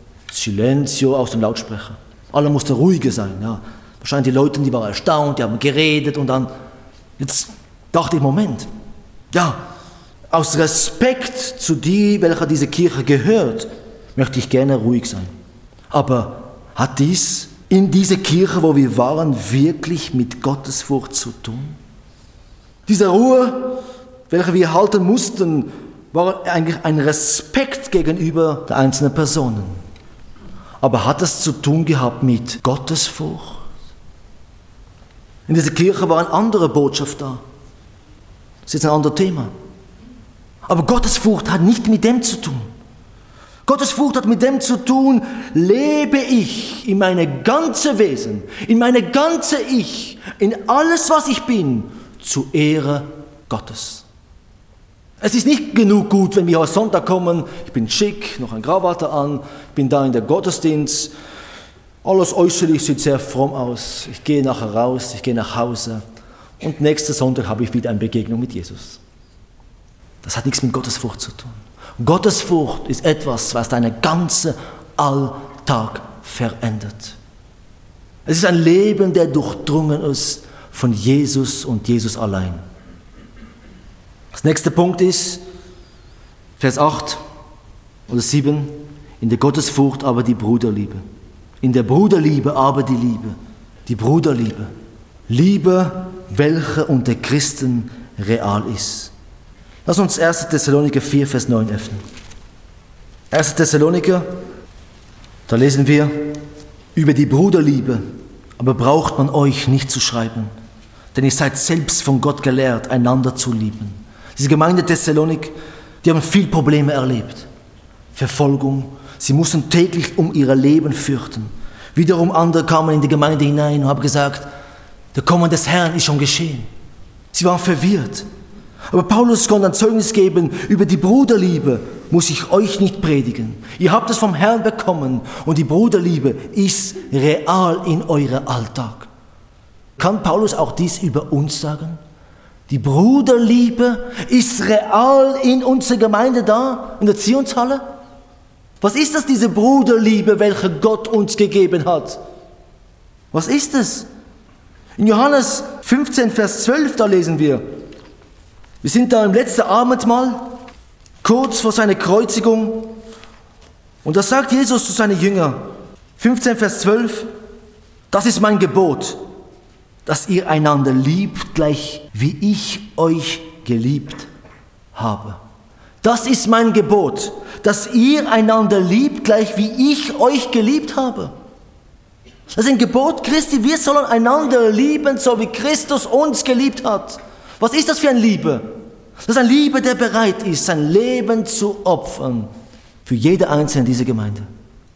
Silenzio aus dem Lautsprecher. Alle mussten ruhiger sein. Ja. Wahrscheinlich die Leute, die waren erstaunt, die haben geredet und dann, jetzt dachte ich, Moment, ja, aus Respekt zu die, welcher diese Kirche gehört, möchte ich gerne ruhig sein. Aber hat dies in dieser Kirche, wo wir waren, wirklich mit Gottesfurcht zu tun? Diese Ruhe, welche wir halten mussten, war eigentlich ein Respekt gegenüber der einzelnen Personen. Aber hat es zu tun gehabt mit Gottesfurcht? In dieser Kirche war eine andere Botschaft da. Das ist jetzt ein anderes Thema. Aber Gottesfurcht hat nicht mit dem zu tun. Gottesfurcht hat mit dem zu tun, lebe ich in meine ganze Wesen, in meine ganze Ich, in alles, was ich bin, zur Ehre Gottes. Es ist nicht genug gut, wenn wir heute Sonntag kommen, ich bin schick, noch ein Krawatte an, bin da in der Gottesdienst, alles äußerlich sieht sehr fromm aus, ich gehe nachher raus, ich gehe nach Hause und nächsten Sonntag habe ich wieder eine Begegnung mit Jesus. Das hat nichts mit Gottesfurcht zu tun. Gottesfurcht ist etwas, was deinen ganzen Alltag verändert. Es ist ein Leben, der durchdrungen ist von Jesus und Jesus allein. Das nächste Punkt ist, Vers acht oder sieben, in der Gottesfurcht aber die Bruderliebe. In der Bruderliebe aber die Liebe. Die Bruderliebe. Liebe, welche unter Christen real ist. Lass uns erster Thessaloniker vier, Vers neun öffnen. erster Thessaloniker, da lesen wir über die Bruderliebe, aber braucht man euch nicht zu schreiben, denn ihr seid selbst von Gott gelehrt, einander zu lieben. Diese Gemeinde Thessalonik, die haben viele Probleme erlebt. Verfolgung, sie mussten täglich um ihr Leben fürchten. Wiederum andere kamen in die Gemeinde hinein und haben gesagt, der Kommen des Herrn ist schon geschehen. Sie waren verwirrt. Aber Paulus konnte ein Zeugnis geben, über die Bruderliebe muss ich euch nicht predigen. Ihr habt es vom Herrn bekommen und die Bruderliebe ist real in eurem Alltag. Kann Paulus auch dies über uns sagen? Die Bruderliebe ist real in unserer Gemeinde da, in der Zionshalle? Was ist das, diese Bruderliebe, welche Gott uns gegeben hat? Was ist es? In Johannes fünfzehn, Vers zwölf, da lesen wir, wir sind da im letzten Abendmahl, kurz vor seiner Kreuzigung. Und da sagt Jesus zu seinen Jüngern, fünfzehn, Vers zwölf, das ist mein Gebot, dass ihr einander liebt, gleich wie ich euch geliebt habe. Das ist mein Gebot, dass ihr einander liebt, gleich wie ich euch geliebt habe. Das ist ein Gebot Christi, wir sollen einander lieben, so wie Christus uns geliebt hat. Was ist das für eine Liebe? Das ist eine Liebe, der bereit ist, sein Leben zu opfern für jede Einzelne in dieser Gemeinde.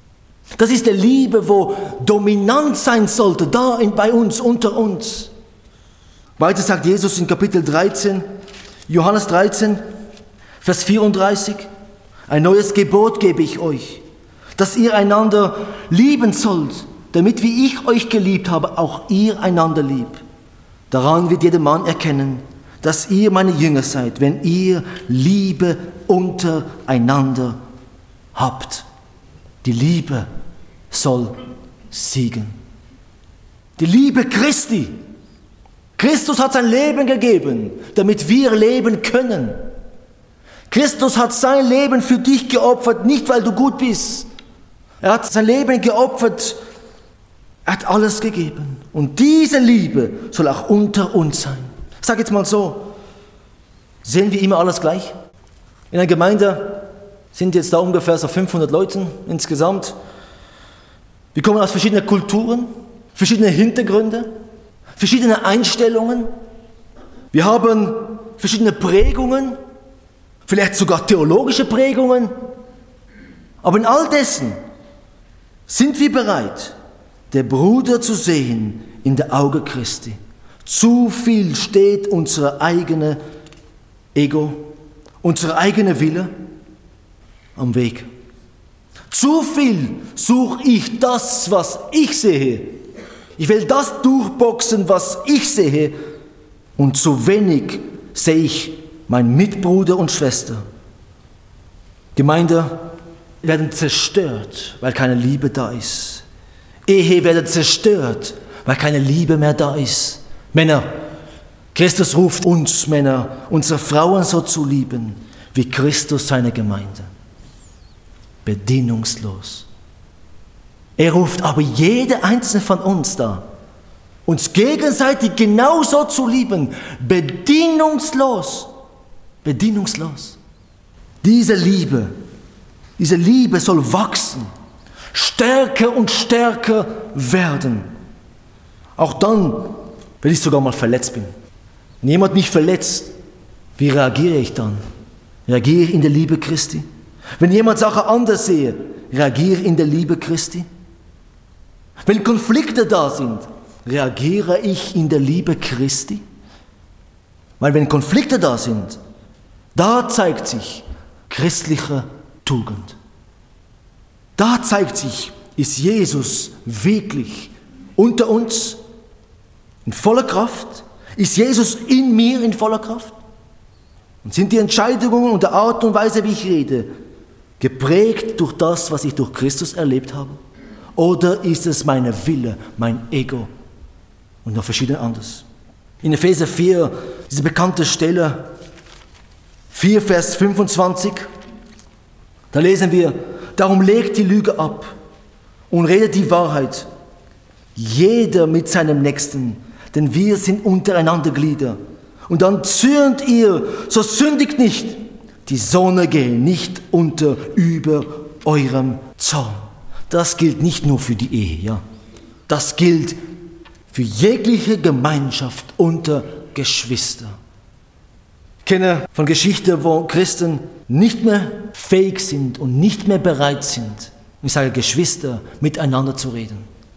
Das ist die Liebe, wo dominant sein sollte, da in, bei uns, unter uns. Weiter sagt Jesus in Kapitel dreizehn, Johannes dreizehn, Vers vierunddreißig, ein neues Gebot gebe ich euch, dass ihr einander lieben sollt, damit wie ich euch geliebt habe, auch ihr einander liebt. Daran wird jeder Mann erkennen, dass ihr meine Jünger seid, wenn ihr Liebe untereinander habt. Die Liebe soll siegen. Die Liebe Christi. Christus hat sein Leben gegeben, damit wir leben können. Christus hat sein Leben für dich geopfert, nicht weil du gut bist. Er hat sein Leben geopfert. Er hat alles gegeben. Und diese Liebe soll auch unter uns sein. Ich sage jetzt mal so, sehen wir immer alles gleich? In einer Gemeinde sind jetzt da ungefähr so fünfhundert Leute insgesamt. Wir kommen aus verschiedenen Kulturen, verschiedenen Hintergründen, verschiedene Einstellungen. Wir haben verschiedene Prägungen, vielleicht sogar theologische Prägungen. Aber in all dessen sind wir bereit, der Bruder zu sehen in der Auge Christi. Zu viel steht unser eigenes Ego, unser eigener Wille am Weg. Zu viel suche ich das, was ich sehe. Ich will das durchboxen, was ich sehe. Und zu wenig sehe ich meinen Mitbruder und Schwester. Gemeinde werden zerstört, weil keine Liebe da ist. Ehe werden zerstört, weil keine Liebe mehr da ist. Männer, Christus ruft uns Männer, unsere Frauen so zu lieben, wie Christus seine Gemeinde. Bedingungslos. Er ruft aber jede einzelne von uns da, uns gegenseitig genauso zu lieben, bedingungslos. Bedingungslos. Diese Liebe, diese Liebe soll wachsen, stärker und stärker werden. Auch dann, wenn ich sogar mal verletzt bin. Wenn jemand mich verletzt, wie reagiere ich dann? Reagiere ich in der Liebe Christi? Wenn jemand Sachen anders sehe, reagiere ich in der Liebe Christi? Wenn Konflikte da sind, reagiere ich in der Liebe Christi? Weil wenn Konflikte da sind, da zeigt sich christliche Tugend. Da zeigt sich, ist Jesus wirklich unter uns in voller Kraft? Ist Jesus in mir in voller Kraft? Und sind die Entscheidungen und die Art und Weise, wie ich rede, geprägt durch das, was ich durch Christus erlebt habe? Oder ist es meine Wille, mein Ego und noch verschiedene anderes? In Epheser vier, diese bekannte Stelle, vier Vers fünfundzwanzig, da lesen wir, darum legt die Lüge ab und redet die Wahrheit, jeder mit seinem Nächsten, denn wir sind untereinander Glieder. Und dann zürnt ihr, so sündigt nicht, die Sonne gehe nicht unter über eurem Zorn. Das gilt nicht nur für die Ehe, ja. Das gilt für jegliche Gemeinschaft unter Geschwister. Ich kenne von Geschichten, wo Christen nicht mehr fähig sind und nicht mehr bereit sind, ich sage Geschwister, miteinander zu reden.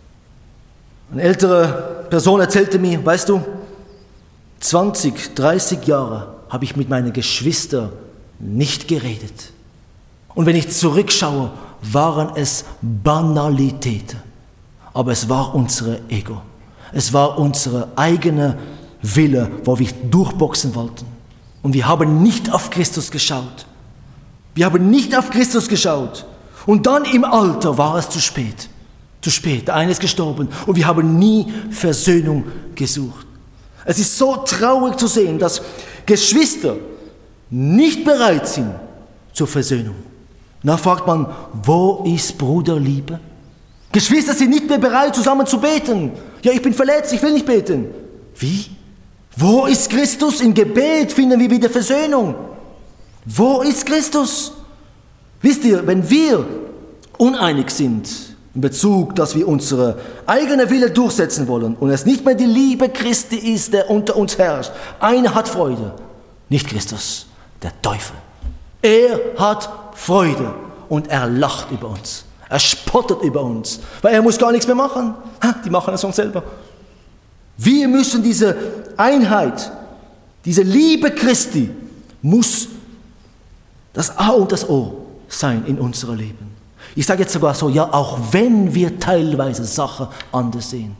Eine ältere Person erzählte mir, weißt du, zwanzig, dreißig Jahre habe ich mit meinen Geschwistern nicht geredet. Und wenn ich zurückschaue, waren es Banalitäten. Aber es war unser Ego. Es war unser eigener Wille, wo wir durchboxen wollten. Und wir haben nicht auf Christus geschaut. Wir haben nicht auf Christus geschaut. Und dann im Alter war es zu spät. Zu spät. Der eine ist gestorben und wir haben nie Versöhnung gesucht. Es ist so traurig zu sehen, dass Geschwister nicht bereit sind zur Versöhnung. Da fragt man, wo ist Bruderliebe? Geschwister sind nicht mehr bereit, zusammen zu beten. Ja, ich bin verletzt, ich will nicht beten. Wie? Wo ist Christus? Im Gebet finden wir wieder Versöhnung. Wo ist Christus? Wisst ihr, wenn wir uneinig sind in Bezug, dass wir unsere eigene Wille durchsetzen wollen und es nicht mehr die Liebe Christi ist, der unter uns herrscht, einer hat Freude, nicht Christus, der Teufel. Er hat Freude und er lacht über uns. Er spottet über uns, weil er muss gar nichts mehr machen. Ha, die machen es schon selber. Wir müssen diese Einheit, diese Liebe Christi, muss das A und das O sein in unserem Leben. Ich sage jetzt sogar so, ja, auch wenn wir teilweise Sachen anders sehen.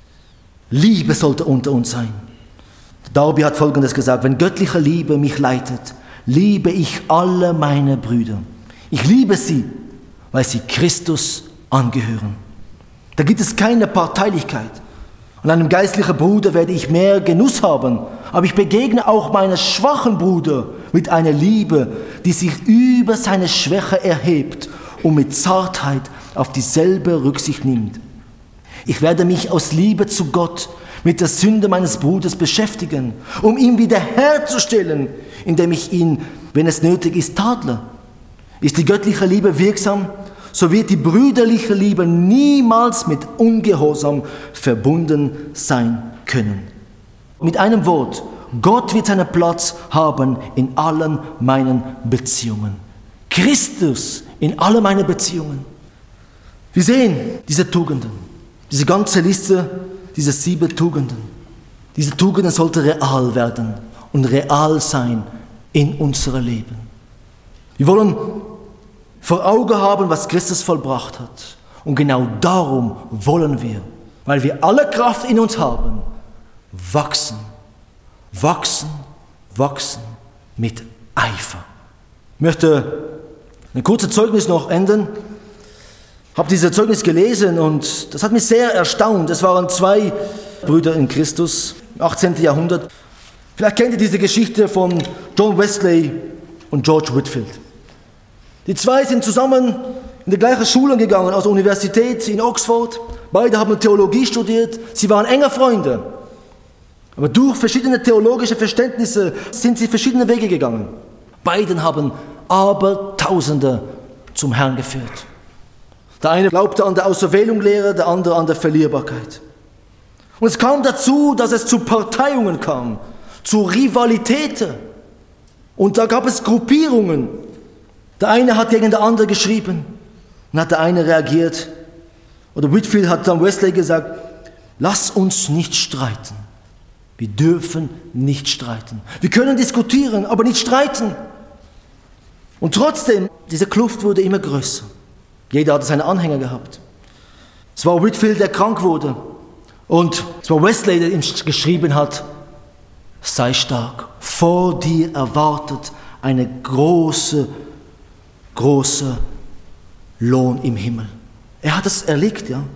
Liebe sollte unter uns sein. Darby hat Folgendes gesagt: Wenn göttliche Liebe mich leitet, liebe ich alle meine Brüder. Ich liebe sie, weil sie Christus angehören. Da gibt es keine Parteilichkeit. An einem geistlichen Bruder werde ich mehr Genuss haben, aber ich begegne auch meinem schwachen Bruder mit einer Liebe, die sich über seine Schwäche erhebt und mit Zartheit auf dieselbe Rücksicht nimmt. Ich werde mich aus Liebe zu Gott mit der Sünde meines Bruders beschäftigen, um ihn wiederherzustellen, indem ich ihn, wenn es nötig ist, tadle. Ist die göttliche Liebe wirksam, so wird die brüderliche Liebe niemals mit Ungehorsam verbunden sein können. Mit einem Wort, Gott wird seinen Platz haben in allen meinen Beziehungen. Christus in allen meinen Beziehungen. Wir sehen diese Tugenden, diese ganze Liste, diese sieben Tugenden. Diese Tugenden sollten real werden und real sein in unserem Leben. Wir wollen vor Augen haben, was Christus vollbracht hat. Und genau darum wollen wir, weil wir alle Kraft in uns haben, wachsen, wachsen, wachsen mit Eifer. Ich möchte ein kurzes Zeugnis noch enden. Ich habe dieses Zeugnis gelesen und das hat mich sehr erstaunt. Es waren zwei Brüder in Christus im achtzehnten Jahrhundert. Vielleicht kennt ihr diese Geschichte von John Wesley und George Whitefield. Die zwei sind zusammen in die gleiche Schule gegangen, also Universität in Oxford. Beide haben Theologie studiert. Sie waren enge Freunde. Aber durch verschiedene theologische Verständnisse sind sie verschiedene Wege gegangen. Beide haben Abertausende zum Herrn geführt. Der eine glaubte an der Auserwählung-Lehre, der andere an der Verlierbarkeit. Und es kam dazu, dass es zu Parteiungen kam, zu Rivalitäten. Und da gab es Gruppierungen. Der eine hat gegen den anderen geschrieben und hat der eine reagiert. Oder Whitefield hat dann Wesley gesagt, lass uns nicht streiten. Wir dürfen nicht streiten. Wir können diskutieren, aber nicht streiten. Und trotzdem, diese Kluft wurde immer größer. Jeder hatte seine Anhänger gehabt. Es war Whitefield, der krank wurde. Und es war Wesley, der ihm geschrieben hat, sei stark. Vor dir erwartet eine große, große Lohn im Himmel. Er hat es erlegt, ja.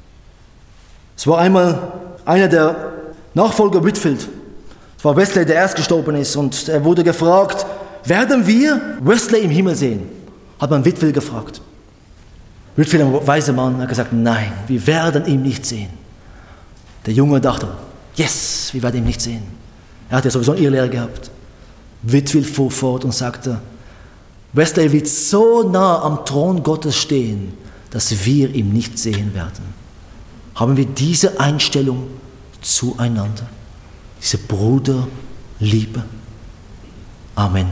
Es war einmal einer der Nachfolger Whitefield. Es war Wesley, der erst gestorben ist. Und er wurde gefragt, werden wir Wesley im Himmel sehen? Hat man Whitefield gefragt. Whitefield, ein weiser Mann, hat gesagt, nein, wir werden ihn nicht sehen. Der Junge dachte, yes, wir werden ihn nicht sehen. Er hat ja sowieso eine Irrlehre gehabt. Whitefield fuhr fort und sagte, Wesley wird so nah am Thron Gottes stehen, dass wir ihn nicht sehen werden. Haben wir diese Einstellung zueinander, diese Bruderliebe? Amen.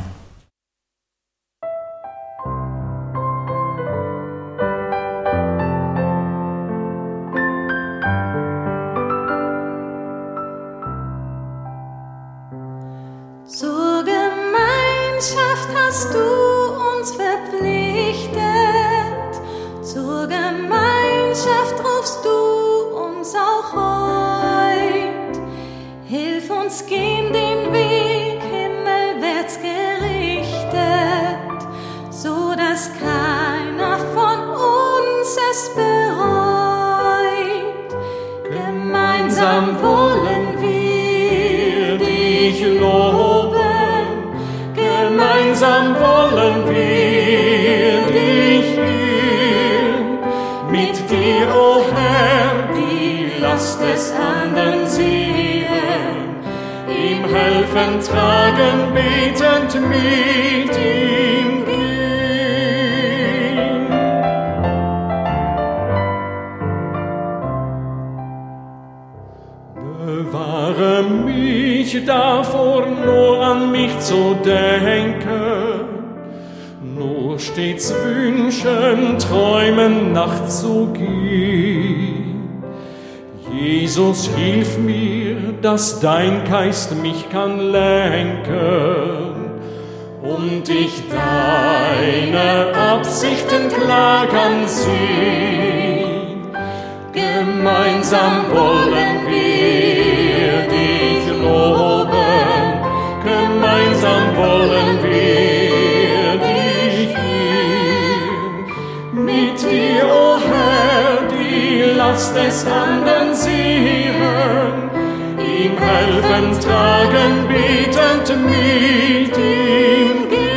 Zur Gemeinschaft hast du uns verpflichtet, zur Gemeinschaft rufst du uns auch heut. Hilf uns gehen den Weg himmelwärts gerichtet, so dass keiner von uns es bereut. Gemeinsam wollen wir dich loben, gemeinsam wollen wir dich ehren. Mit dir, o Herr, die Last des anderen sehen, ihm helfen, tragen, betend mit ihm gehen. Bewahre mich davor, nur an mich zu denken, nur stets wünschen, träumen nachzugehen. Jesus, hilf mir, dass dein Geist mich kann lenken und ich deine Absichten klar kann sehen. Gemeinsam wollen wir dich loben, gemeinsam wollen wir dich ehren. Mit dir, o Herr, die Last des anderen sehen, ihm helfen, tragen, betend mit ihm gehen.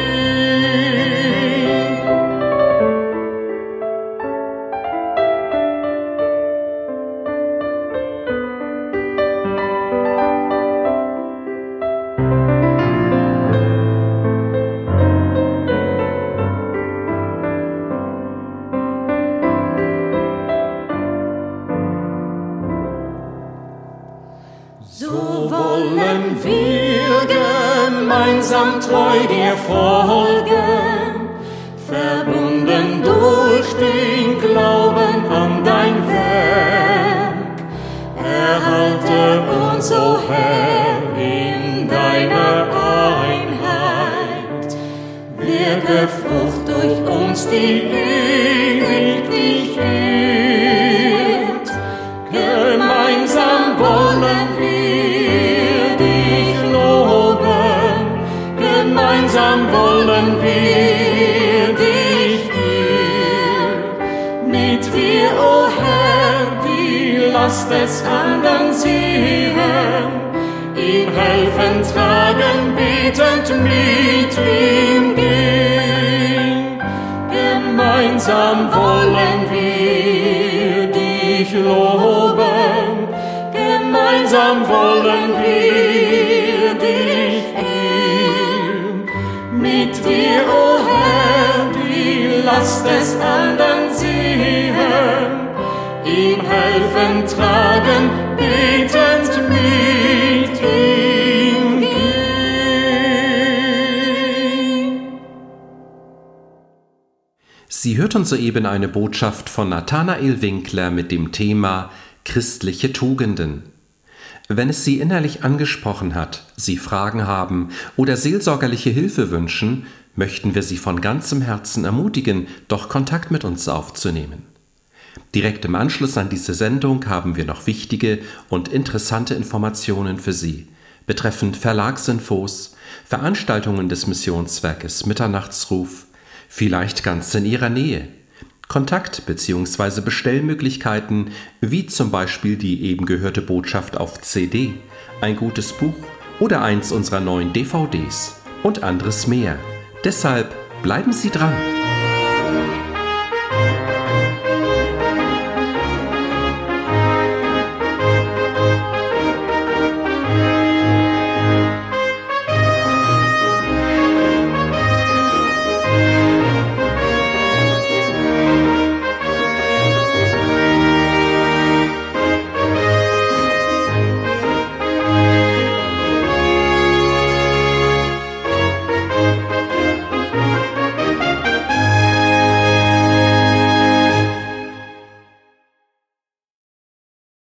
So wollen wir gemeinsam treu dir folgen, verbunden durch den Glauben an dein Werk. Erhalte uns, o Herr, in deiner Einheit, wirke Frucht durch uns, die ewig dich ehrt. Gemeinsam wollen wir dich loben, gemeinsam wollen wir dich ehren. Mit dir, o Herr, die Last des anderen sehen, ihm helfen, tragen, betend mit ihm gehen. Gemeinsam wollen wir dich loben, gemeinsam wollen wir dich ehren. Mit dir, o Herr, die Last des anderen sehen, ihm helfen, tragen, betend mit ihm gehen. Sie hörten soeben eine Botschaft von Nathanael Winkler mit dem Thema Christliche Tugenden. Wenn es Sie innerlich angesprochen hat, Sie Fragen haben oder seelsorgerliche Hilfe wünschen, möchten wir Sie von ganzem Herzen ermutigen, doch Kontakt mit uns aufzunehmen. Direkt im Anschluss an diese Sendung haben wir noch wichtige und interessante Informationen für Sie betreffend Verlagsinfos, Veranstaltungen des Missionswerkes Mitternachtsruf, vielleicht ganz in Ihrer Nähe, Kontakt- bzw. Bestellmöglichkeiten, wie zum Beispiel die eben gehörte Botschaft auf C D, ein gutes Buch oder eins unserer neuen D V Ds und anderes mehr. Deshalb bleiben Sie dran!